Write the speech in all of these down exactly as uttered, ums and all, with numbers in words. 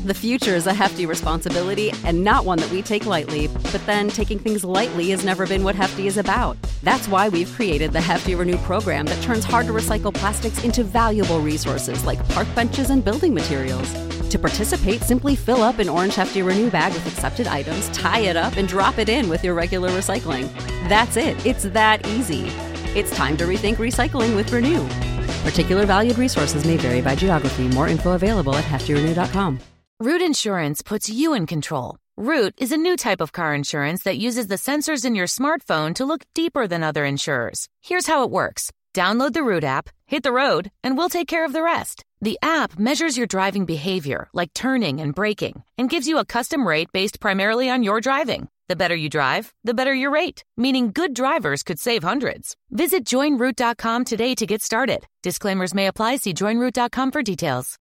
The future is a hefty responsibility and not one that we take lightly, but then taking things lightly has never been what Hefty is about. That's why we've created the Hefty Renew program that turns hard-to-recycle plastics into valuable resources like park benches and building materials. To participate, simply fill up an orange Hefty Renew bag with accepted items, tie it up, and drop it in with your regular recycling. That's it. It's that easy. It's time to rethink recycling with Renew. Particular valued resources may vary by geography. More info available at hefty renew dot com. Root Insurance puts you in control. Root is a new type of car insurance that uses the sensors in your smartphone to look deeper than other insurers. Here's how it works. Download the Root app, hit the road, and we'll take care of the rest. The app measures your driving behavior, like turning and braking, and gives you a custom rate based primarily on your driving. The better you drive, the better your rate, meaning good drivers could save hundreds. Visit join root dot com today to get started. Disclaimers may apply. See join root dot com for details.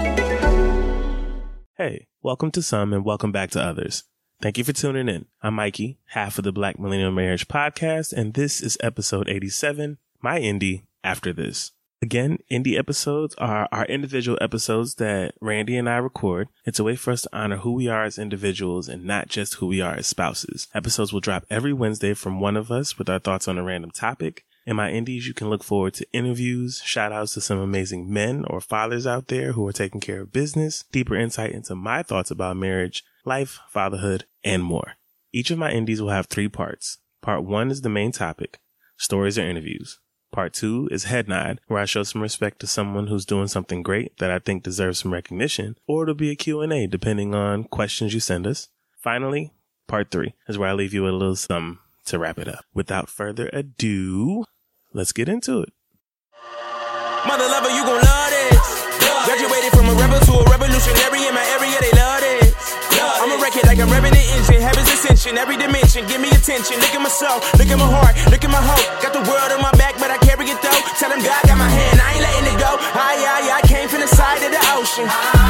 Hey, welcome to Some and welcome back to Others. Thank you for tuning in. I'm Mikey, half of the Black Millennial Marriage Podcast, and this is episode eighty-seven, my indie After This. Again, indie episodes are our individual episodes that Randy and I record. It's a way for us to honor who we are as individuals and not just who we are as spouses. Episodes will drop every Wednesday from one of us with our thoughts on a random topic. In my indies, you can look forward to interviews, shout outs to some amazing men or fathers out there who are taking care of business, deeper insight into my thoughts about marriage, life, fatherhood, and more. Each of my indies will have three parts. Part one is the main topic, stories or interviews. Part two is Head Nod, where I show some respect to someone who's doing something great that I think deserves some recognition, or it'll be a Q and A depending on questions you send us. Finally, part three is where I leave you with a little something to wrap it up. Without further ado, let's get into it. Mother lover, you gon' love this. Graduated from a rebel to a revolutionary in my area, they love this. I'm a record like I'm revving the engine, heaven's ascension, every dimension, give me attention. Look at my soul, look at my heart, look at my hope. Got the world on my back, but I carry it though. Tell them God got my hand, I ain't letting it go. Aye, aye, I came from the side of the ocean.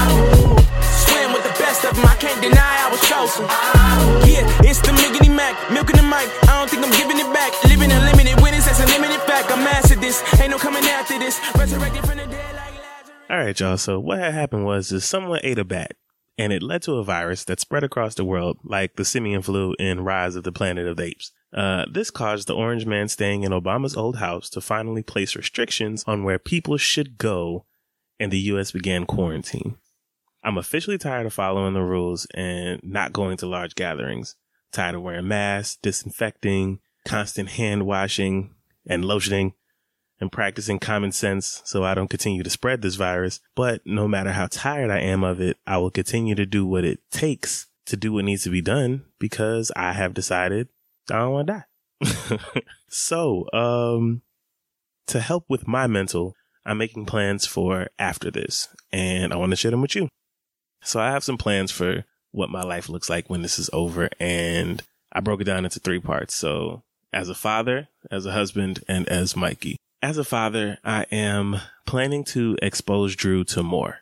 Swim with the best of them, I can't deny I was chosen. Yeah, it's the Miggity Mac, milking the mic, I don't think I'm giving it back. Living unlimited winnings, that's a limited fact. I mastered this, ain't no coming after this. Resurrected from the dead like Lazarus. All right, y'all. So what had happened was is someone ate a bat, and it led to a virus that spread across the world like the simian flu in Rise of the Planet of the Apes. Uh, this caused the orange man staying in Obama's old house to finally place restrictions on where people should go, and the U S began quarantine. I'm officially tired of following the rules and not going to large gatherings. Tired of wearing masks, disinfecting, constant hand washing and lotioning, and practicing common sense so I don't continue to spread this virus. But no matter how tired I am of it, I will continue to do what it takes to do what needs to be done because I have decided I don't want to die. So, um, to help with my mental, I'm making plans for after this, and I want to share them with you. So I have some plans for what my life looks like when this is over, and I broke it down into three parts. So as a father, as a husband, and as Mikey. As a father, I am planning to expose Drew to more.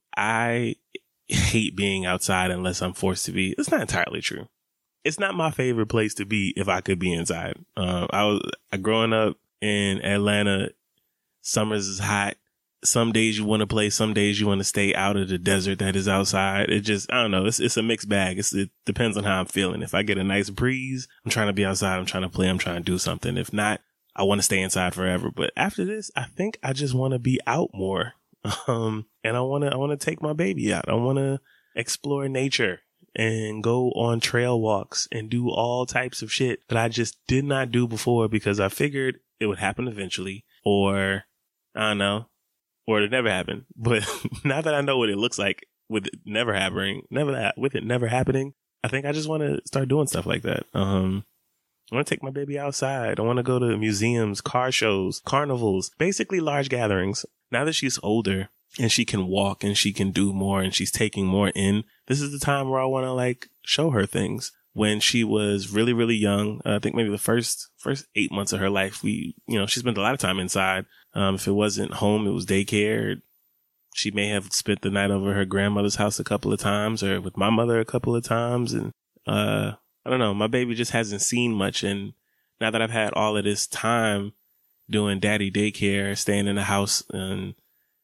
I hate being outside unless I'm forced to be. It's not entirely true. It's not my favorite place to be if I could be inside. Uh, I was uh, growing up in Atlanta. Summers is hot. Some days you want to play. Some days you want to stay out of the desert that is outside. It just, I don't know. It's it's a mixed bag. It's, it depends on how I'm feeling. If I get a nice breeze, I'm trying to be outside. I'm trying to play. I'm trying to do something. If not, I want to stay inside forever. But after this, I think I just want to be out more. Um, and I want to, I want to take my baby out. I want to explore nature and go on trail walks and do all types of shit that I just did not do before because I figured it would happen eventually, or I don't know, or it never happened. But now that I know what it looks like with it never happening, never with it never happening, I think I just want to start doing stuff like that. Um, I want to take my baby outside. I want to go to museums, car shows, carnivals, basically large gatherings. Now that she's older and she can walk and she can do more and she's taking more in, this is the time where I want to like show her things. When she was really, really young, uh, I think maybe the first first eight months of her life, we, you know, she spent a lot of time inside. Um, if it wasn't home, it was daycare. She may have spent the night over her grandmother's house a couple of times or with my mother a couple of times. And uh, I don't know, my baby just hasn't seen much. And now that I've had all of this time doing daddy daycare, staying in the house and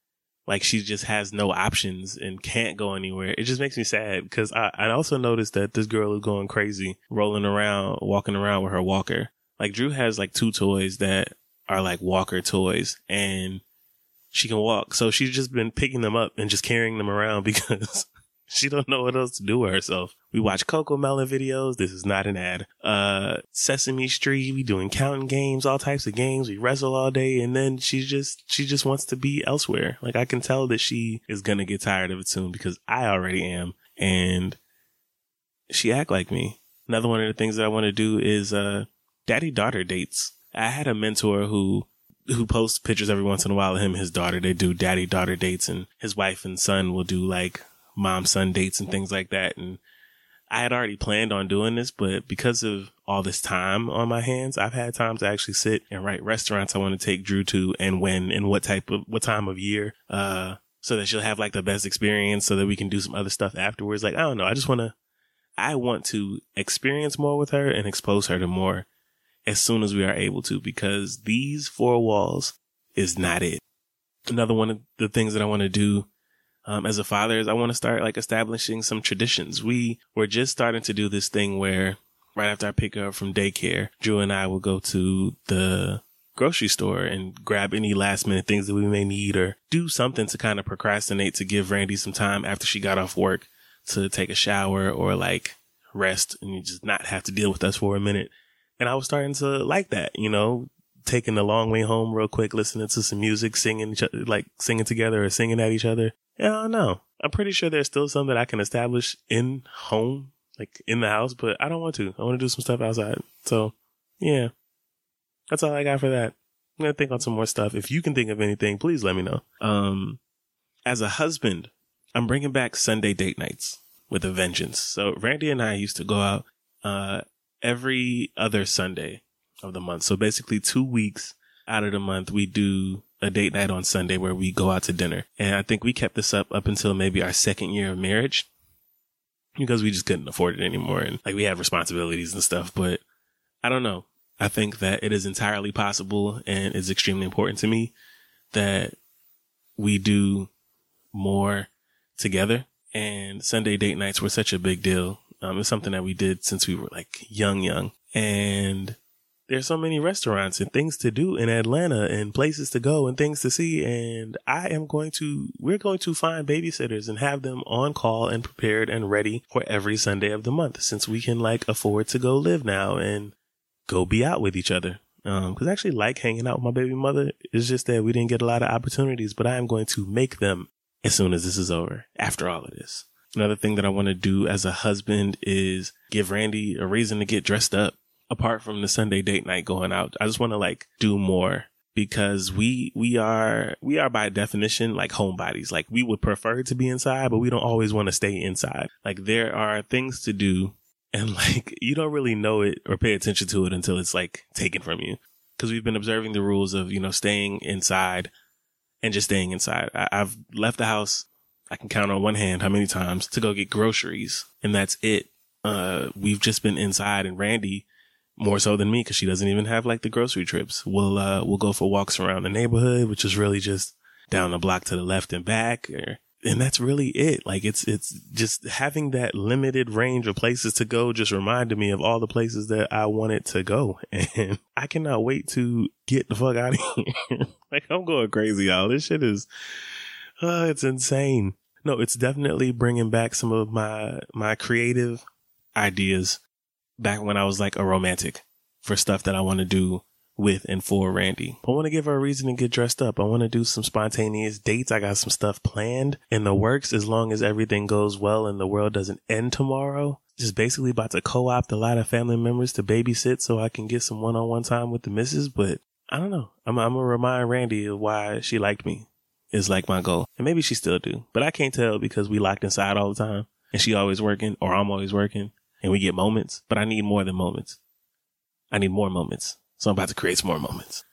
like she just has no options and can't go anywhere. It just makes me sad because I, I also noticed that this girl is going crazy, rolling around, walking around with her walker. Like Drew has like two toys that are like walker toys and she can walk. So she's just been picking them up and just carrying them around because she don't know what else to do with herself. We watch Coco Melon videos. This is not an ad. Uh, Sesame Street. We doing counting games, all types of games. We wrestle all day. And then she just, she just wants to be elsewhere. Like I can tell that she is going to get tired of it soon because I already am. And she act like me. Another one of the things that I want to do is, uh, daddy-daughter dates. I had a mentor who who posts pictures every once in a while of him and his daughter. They do daddy-daughter dates, and his wife and son will do like mom-son dates and things like that. And I had already planned on doing this, but because of all this time on my hands, I've had time to actually sit and write restaurants I want to take Drew to and when and what type of, what time of year, uh, so that she'll have like the best experience so that we can do some other stuff afterwards. Like, I don't know. I just want to, I want to experience more with her and expose her to more as soon as we are able to, because these four walls is not it. Another one of the things that I want to do um, as a father is I want to start like establishing some traditions. We were just starting to do this thing where right after I pick her up from daycare, Drew and I will go to the grocery store and grab any last minute things that we may need or do something to kind of procrastinate to give Randy some time after she got off work to take a shower or like rest and you just not have to deal with us for a minute. And I was starting to like that, you know, taking the long way home real quick, listening to some music, singing, each other, like singing together or singing at each other. Yeah, I don't know. I'm pretty sure there's still some that I can establish in home, like in the house, but I don't want to. I want to do some stuff outside. So, yeah, that's all I got for that. I'm going to think on some more stuff. If you can think of anything, please let me know. Um, as a husband, I'm bringing back Sunday date nights with a vengeance. So Randy and I used to go out, uh, every other Sunday of the month. So basically two weeks out of the month, we do a date night on Sunday where we go out to dinner. And I think we kept this up up until maybe our second year of marriage because we just couldn't afford it anymore. And like we have responsibilities and stuff, but I don't know. I think that it is entirely possible and it's extremely important to me that we do more together. And Sunday date nights were such a big deal. Um, it's something that we did since we were like young, young. And there's so many restaurants and things to do in Atlanta and places to go and things to see. And I am going to, we're going to find babysitters and have them on call and prepared and ready for every Sunday of the month since we can like afford to go live now and go be out with each other. Um, cause I actually like hanging out with my baby mother. It's just that we didn't get a lot of opportunities, but I am going to make them as soon as this is over after all of this. Another thing that I want to do as a husband is give Randy a reason to get dressed up apart from the Sunday date night going out. I just want to like do more because we, we are, we are by definition like homebodies. Like we would prefer to be inside, but we don't always want to stay inside. Like there are things to do and like you don't really know it or pay attention to it until it's like taken from you. Cause we've been observing the rules of, you know, staying inside and just staying inside. I, I've left the house. I can count on one hand how many times to go get groceries. And that's it. Uh, we've just been inside and Randy more so than me because she doesn't even have like the grocery trips. We'll, uh, we'll go for walks around the neighborhood, which is really just down the block to the left and back. Or, and that's really it. Like it's, it's just having that limited range of places to go just reminded me of all the places that I wanted to go. And I cannot wait to get the fuck out of here. Like I'm going crazy, y'all. This shit is, Uh, it's insane. No, it's definitely bringing back some of my, my creative ideas back when I was like a romantic for stuff that I want to do with and for Randy. I want to give her a reason to get dressed up. I want to do some spontaneous dates. I got some stuff planned in the works as long as everything goes well and the world doesn't end tomorrow. Just basically about to co-opt a lot of family members to babysit so I can get some one-on-one time with the missus. But I don't know. I'm, I'm going to remind Randy of why she liked me. Is like my goal. And maybe she still do, but I can't tell because we locked inside all the time and she always working or I'm always working and we get moments, but I need more than moments. I need more moments. So I'm about to create some more moments.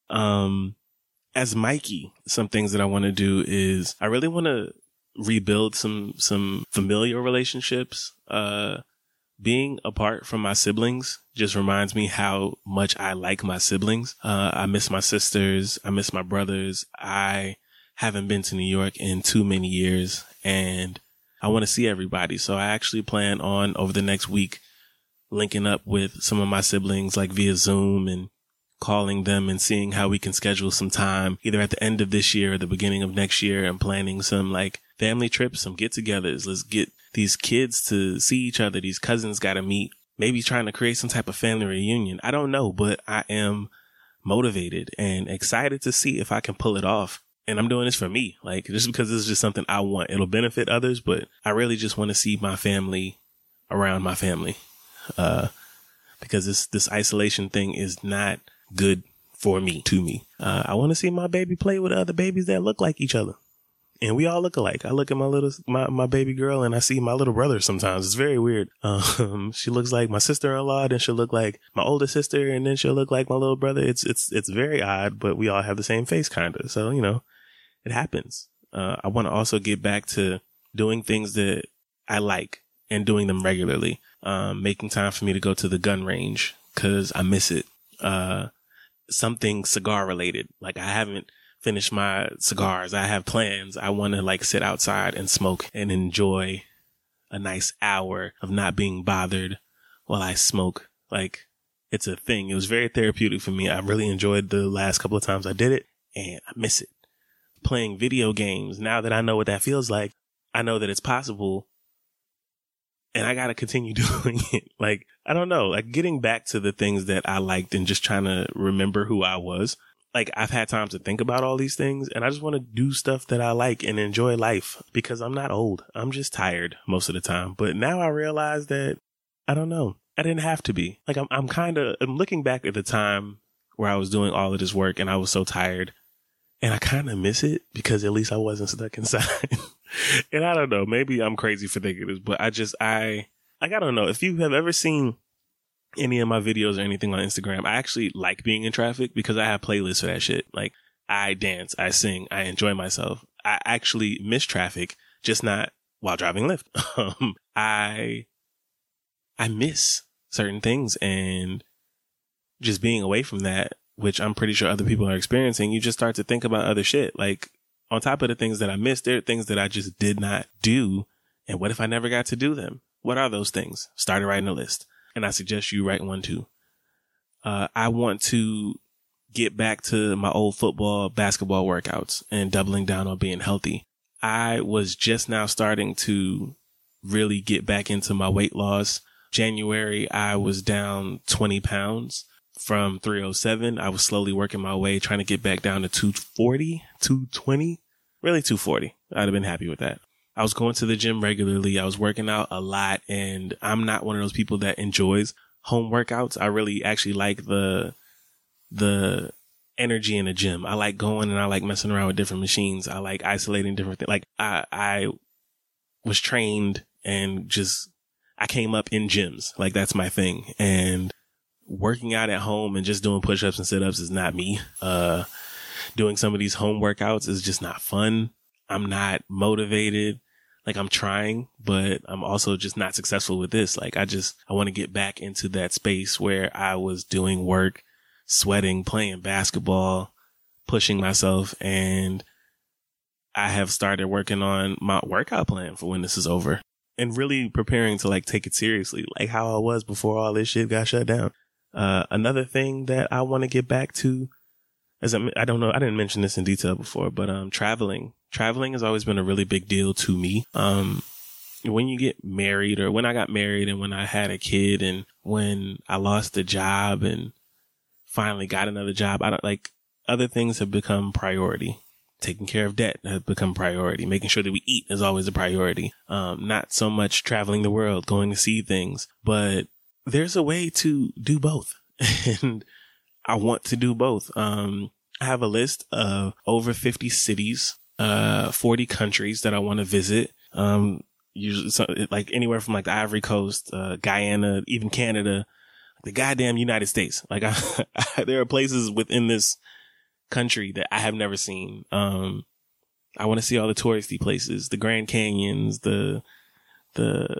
Um, as Mikey, some things that I want to do is I really want to rebuild some, some familial relationships. Uh, being apart from my siblings just reminds me how much I like my siblings. Uh, I miss my sisters. I miss my brothers. I haven't been to New York in too many years, and I want to see everybody. So I actually plan on over the next week linking up with some of my siblings, like via Zoom, and calling them and seeing how we can schedule some time either at the end of this year or the beginning of next year, and planning some like family trips, some get-togethers. Let's get these kids to see each other. These cousins got to meet, maybe trying to create some type of family reunion. I don't know, but I am motivated and excited to see if I can pull it off. And I'm doing this for me, like just because this is just something I want. It'll benefit others, but I really just want to see my family around my family, uh, because this, this isolation thing is not good for me, to me. Uh, I want to see my baby play with other babies that look like each other. And we all look alike. I look at my little, my, my baby girl, and I see my little brother sometimes. It's very weird. Um, she looks like my sister-in-law, then she'll look like my older sister, and then she'll look like my little brother. It's, it's, it's very odd, but we all have the same face kind of. So, you know, it happens. Uh, I want to also get back to doing things that I like and doing them regularly. Um, making time for me to go to the gun range because I miss it. Uh, something cigar related. Like I haven't finished my cigars. I have plans. I want to like sit outside and smoke and enjoy a nice hour of not being bothered while I smoke. Like it's a thing. It was very therapeutic for me. I really enjoyed the last couple of times I did it, and I miss it. Playing video games. Now that I know what that feels like, I know that it's possible, and I got to continue doing it. Like, I don't know, like getting back to the things that I liked and just trying to remember who I was. Like, I've had time to think about all these things, and I just want to do stuff that I like and enjoy life because I'm not old. I'm just tired most of the time. But now I realize that, I don't know, I didn't have to be. Like, I'm, I'm kind of, I'm looking back at the time where I was doing all of this work and I was so tired. And I kind of miss it because at least I wasn't stuck inside. And I don't know, maybe I'm crazy for thinking this, but I just, I, like, I don't know. If you have ever seen any of my videos or anything on Instagram, I actually like being in traffic because I have playlists for that shit. Like, I dance, I sing, I enjoy myself. I actually miss traffic, just not while driving Lyft. Um, I, I miss certain things, and just being away from that, which I'm pretty sure other people are experiencing, you just start to think about other shit. Like, on top of the things that I missed, there are things that I just did not do. And what if I never got to do them? What are those things? Started writing a list. And I suggest you write one too. Uh, I want to get back to my old football, basketball workouts and doubling down on being healthy. I was just now starting to really get back into my weight loss. January, I was down twenty pounds. From three oh seven, I was slowly working my way, trying to get back down to two forty, two twenty, really two forty. I'd have been happy with that. I was going to the gym regularly. I was working out a lot, and I'm not one of those people that enjoys home workouts. I really actually like the, the energy in the gym. I like going and I like messing around with different machines. I like isolating different things. Like I, I was trained and just, I came up in gyms. Like that's my thing. And working out at home and just doing push-ups and sit-ups is not me. Uh, doing some of these home workouts is just not fun. I'm not motivated. Like I'm trying, but I'm also just not successful with this. Like I just, I want to get back into that space where I was doing work, sweating, playing basketball, pushing myself. And I have started working on my workout plan for when this is over and really preparing to like take it seriously, like how I was before all this shit got shut down. Uh, another thing that I want to get back to is, I, I don't know, I didn't mention this in detail before, but, um, traveling, traveling has always been a really big deal to me. Um, when you get married, or when I got married and when I had a kid and when I lost a job and finally got another job, I don't like other things have become priority. Taking care of debt has become priority. Making sure that we eat is always a priority. Um, not so much traveling the world, going to see things, but there's a way to do both. And I want to do both. Um, I have a list of over fifty cities, uh, forty countries that I want to visit. Um, usually so, like anywhere from like the Ivory Coast, uh, Guyana, even Canada, the goddamn United States. Like I, I, there are places within this country that I have never seen. Um, I want to see all the touristy places, the Grand Canyons, the, the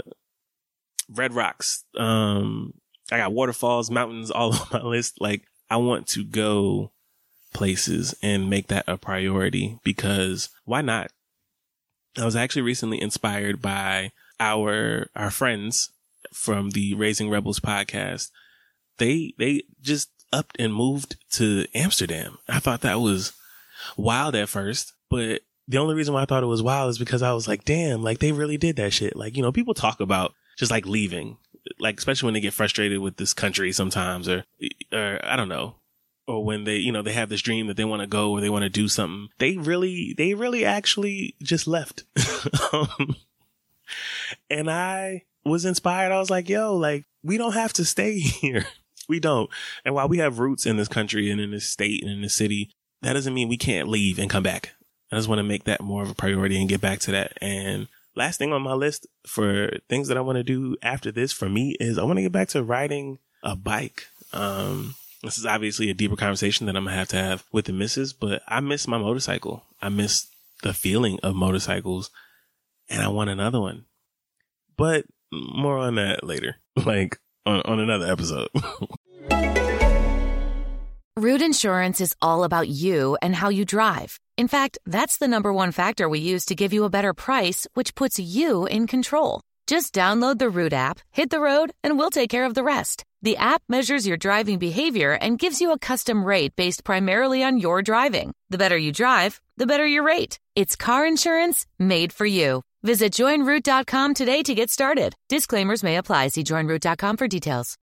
Red Rocks. Um, I got waterfalls, mountains all on my list. Like I want to go places and make that a priority, because why not? I was actually recently inspired by our our friends from the Raising Rebels podcast. They they just upped and moved to Amsterdam. I thought that was wild at first, but the only reason why I thought it was wild is because I was like, damn, like they really did that shit. Like, you know, people talk about just like leaving, like especially when they get frustrated with this country sometimes, or or I don't know, or when they, you know, they have this dream that they want to go or they want to do something. They really, they really actually just left. um, and I was inspired. I was like, yo, like we don't have to stay here. We don't. And while we have roots in this country and in this state and in this city, that doesn't mean we can't leave and come back. I just want to make that more of a priority and get back to that. And last thing on my list for things that I want to do after this for me is I want to get back to riding a bike. Um, this is obviously a deeper conversation that I'm going to have to have with the missus, but I miss my motorcycle. I miss the feeling of motorcycles, and I want another one. But more on that later, like on, on another episode. Root Insurance is all about you and how you drive. In fact, that's the number one factor we use to give you a better price, which puts you in control. Just download the Root app, hit the road, and we'll take care of the rest. The app measures your driving behavior and gives you a custom rate based primarily on your driving. The better you drive, the better your rate. It's car insurance made for you. Visit join root dot com today to get started. Disclaimers may apply. See join root dot com for details.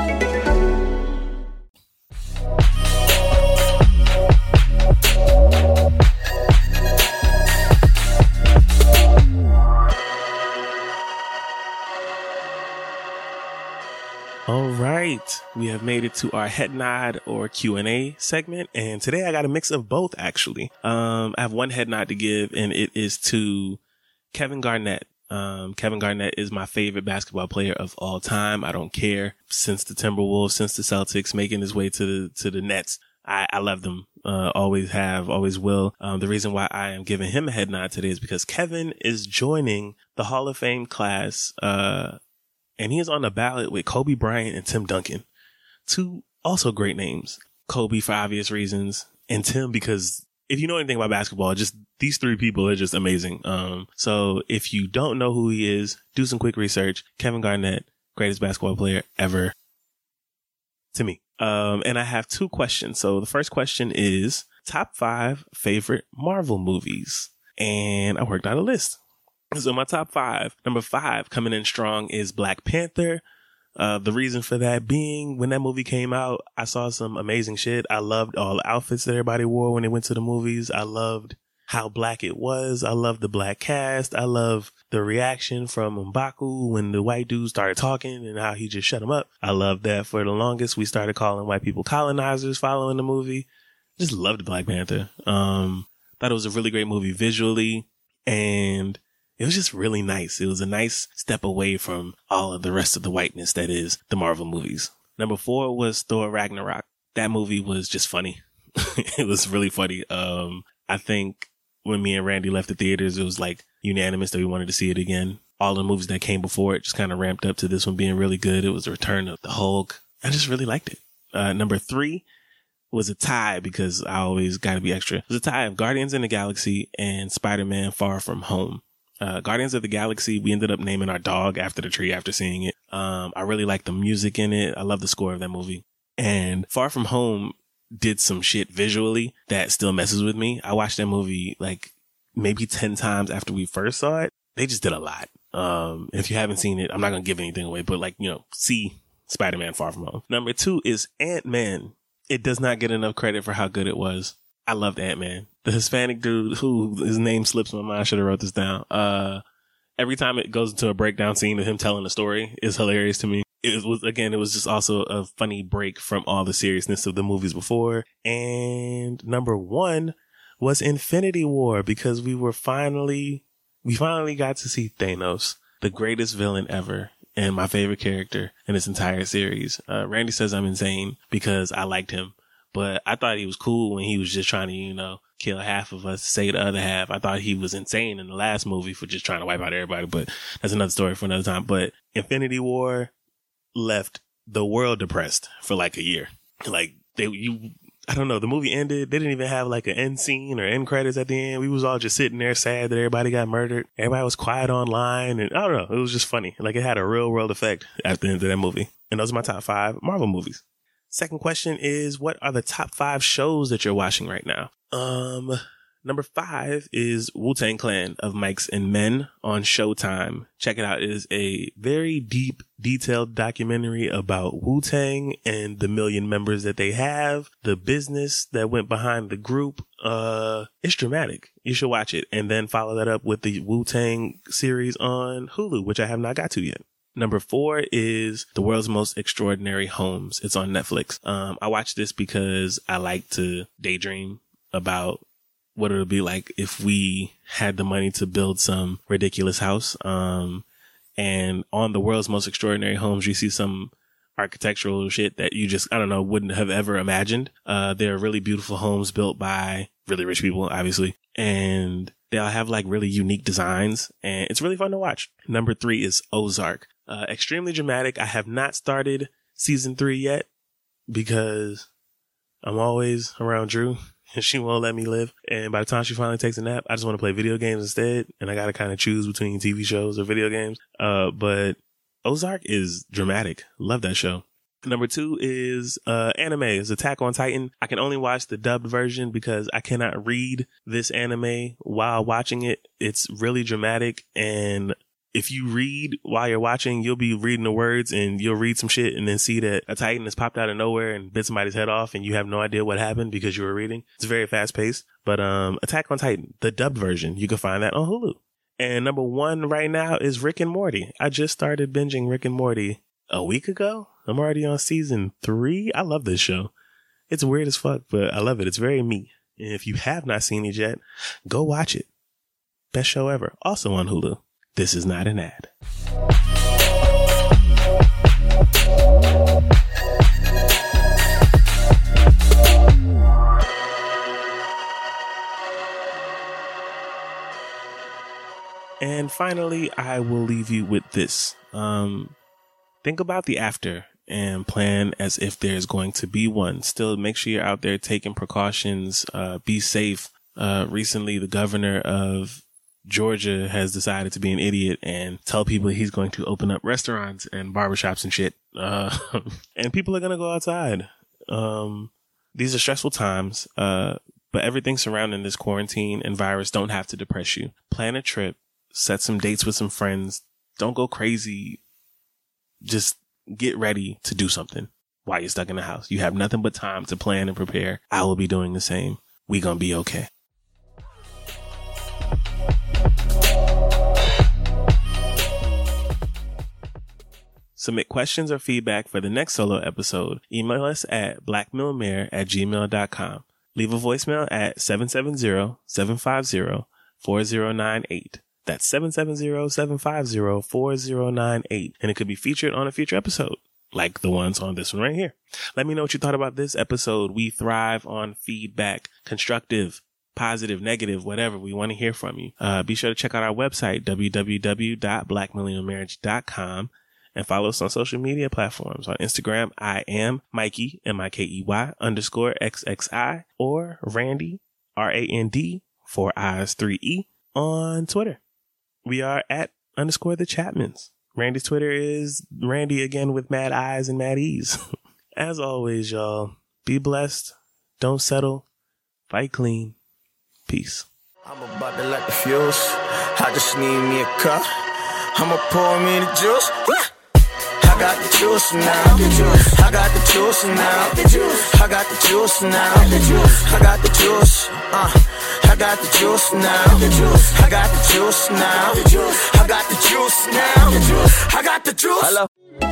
All right, we have made it to our head nod or Q and A segment, and today I got a mix of both, actually. Um, I have one head nod to give, and it is to Kevin Garnett. Um, Kevin Garnett is my favorite basketball player of all time. I don't care. Since the Timberwolves, since the Celtics, making his way to the to the Nets, I, I love them. Uh, always have, always will. Um, the reason why I am giving him a head nod today is because Kevin is joining the Hall of Fame class, uh, and he is on the ballot with Kobe Bryant and Tim Duncan. Two also great names. Kobe for obvious reasons, and Tim because if you know anything about basketball, just these three people are just amazing. Um, so if you don't know who he is, do some quick research. Kevin Garnett, greatest basketball player ever to me. Um, and I have two questions. So the first question is top five favorite Marvel movies. And I worked out a list. So my top five, number five coming in strong is Black Panther. Uh, the reason for that being when that movie came out, I saw some amazing shit. I loved all the outfits that everybody wore when they went to the movies. I loved how black it was. I loved the black cast. I love the reaction from M'Baku when the white dude started talking and how he just shut him up. I loved that for the longest. We started calling white people colonizers following the movie. Just loved Black Panther. Um, thought it was a really great movie visually, and it was just really nice. It was a nice step away from all of the rest of the whiteness that is the Marvel movies. Number four was Thor Ragnarok. That movie was just funny. It was really funny. Um, I think when me and Randy left the theaters, it was like unanimous that we wanted to see it again. All the movies that came before it just kind of ramped up to this one being really good. It was the return of the Hulk. I just really liked it. Uh, number three was a tie because I always got to be extra. It was a tie of Guardians in the Galaxy and Spider-Man Far From Home. Uh, Guardians of the Galaxy, we ended up naming our dog after the tree after seeing it. Um, I really like the music in it. I love the score of that movie. And Far From Home did some shit visually that still messes with me. I watched that movie like maybe ten times after we first saw it. They just did a lot. Um, if you haven't seen it, I'm not going to give anything away, but like, you know, see Spider-Man Far From Home. Number two is Ant-Man. It does not get enough credit for how good it was. I loved Ant-Man. The Hispanic dude who his name slips my mind. I should have wrote this down. Uh, every time it goes into a breakdown scene of him telling the story is hilarious to me. It was, again, it was just also a funny break from all the seriousness of the movies before. And number one was Infinity War because we were finally, we finally got to see Thanos, the greatest villain ever and my favorite character in this entire series. Uh, Randy says I'm insane because I liked him. But I thought he was cool when he was just trying to, you know, kill half of us, save the other half. I thought he was insane in the last movie for just trying to wipe out everybody. But that's another story for another time. But Infinity War left the world depressed for like a year. Like they, you, I don't know. The movie ended. They didn't even have like an end scene or end credits at the end. We was all just sitting there sad that everybody got murdered. Everybody was quiet online. And I don't know. It was just funny. Like it had a real world effect at the end of that movie. And those are my top five Marvel movies. Second question is, what are the top five shows that you're watching right now? Um, number five is Wu-Tang Clan of Mics and Men on Showtime. Check it out. It is a very deep, detailed documentary about Wu-Tang and the million members that they have, the business that went behind the group. Uh, it's dramatic. You should watch it and then follow that up with the Wu-Tang series on Hulu, which I have not got to yet. Number four is The World's Most Extraordinary Homes. It's on Netflix. Um, I watched this because I like to daydream about what it would be like if we had the money to build some ridiculous house. Um, and on The World's Most Extraordinary Homes, you see some architectural shit that you just, I don't know, wouldn't have ever imagined. Uh, they're really beautiful homes built by really rich people, obviously. And they'll have like really unique designs and it's really fun to watch. Number three is Ozark. Uh, extremely dramatic. I have not started season three yet because I'm always around Drew and she won't let me live. And by the time she finally takes a nap, I just want to play video games instead. And I got to kind of choose between T V shows or video games. Uh, but Ozark is dramatic. Love that show. Number two is uh anime. It's Attack on Titan. I can only watch the dubbed version because I cannot read this anime while watching it. It's really dramatic, and if you read while you're watching, you'll be reading the words and you'll read some shit and then see that a Titan has popped out of nowhere and bit somebody's head off and you have no idea what happened because you were reading. It's very fast paced. But um Attack on Titan, the dubbed version, you can find that on Hulu. And number one right now is Rick and Morty. I just started binging Rick and Morty a week ago. I'm already on season three. I love this show. It's weird as fuck, but I love it. It's very me. And if you have not seen it yet, go watch it. Best show ever. Also on Hulu. This is not an ad. And finally, I will leave you with this. Um, think about the after and plan as if there's going to be one. Still, make sure you're out there taking precautions. Uh, be safe. Uh, recently, the governor of Georgia has decided to be an idiot and tell people he's going to open up restaurants and barbershops and shit. Uh, and people are going to go outside. Um, these are stressful times. Uh, but everything surrounding this quarantine and virus don't have to depress you. Plan a trip, set some dates with some friends. Don't go crazy. Just get ready to do something while you're stuck in the house. You have nothing but time to plan and prepare. I will be doing the same. We gonna be okay. Submit questions or feedback for the next solo episode. Email us at blackmillmayor at gmail dot com. Leave a voicemail at seven seven zero, seven five zero, four zero nine eight. That's seven seven zero, seven five zero, four zero nine eight. And it could be featured on a future episode, like the ones on this one right here. Let me know what you thought about this episode. We thrive on feedback, constructive, positive, negative, whatever. We want to hear from you. Uh, be sure to check out our website, w w w dot black millennial marriage dot com. And follow us on social media platforms. On Instagram, I am Mikey, M I K E Y, underscore X X I, or Randy, R A N D, four I's, three E, on Twitter. We are at underscore the Chapmans. Randy's Twitter is Randy again with mad eyes and mad ease. As always, y'all, be blessed. Don't settle. Fight clean. Peace. I'm about to light the fuse. I just need me a cup. I'ma pour me the juice. I got the juice now. I got the juice now. I got the juice now. I got the juice. Uh, I got the juice now. I got the juice now. I got the juice now. I got the juice. Hello.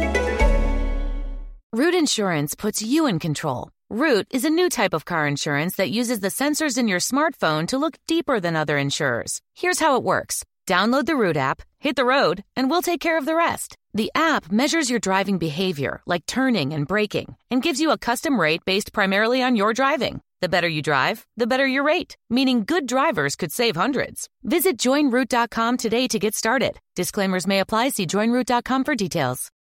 Root Insurance puts you in control. Root is a new type of car insurance that uses the sensors in your smartphone to look deeper than other insurers. Here's how it works. Download the Root app, hit the road, and we'll take care of the rest. The app measures your driving behavior, like turning and braking, and gives you a custom rate based primarily on your driving. The better you drive, the better your rate, meaning good drivers could save hundreds. Visit join root dot com today to get started. Disclaimers may apply. See join root dot com for details.